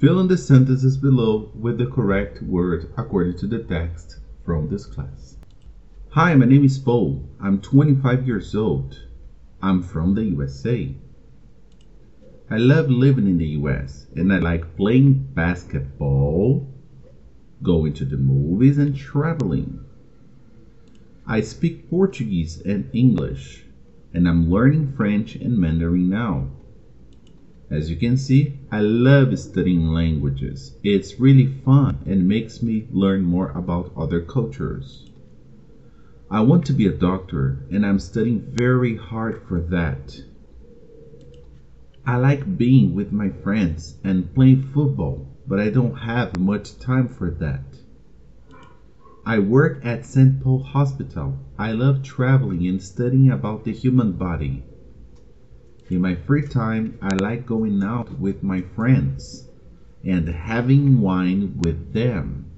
Fill in the sentences below with the correct word according to the text from this class. Hi, my name is Paul. I'm 25 years old. I'm from the USA. I love living in the US and I like playing basketball, going to the movies, and traveling. I speak Portuguese and English, and I'm learning French and Mandarin now. As you can see, I love studying languages. It's really fun and makes me learn more about other cultures. I want to be a doctor and I'm studying very hard for that. I like being with my friends and playing football, but I don't have much time for that. I work at St. Paul Hospital. I love traveling and studying about the human body. In my free time, I like going out with my friends and having wine with them.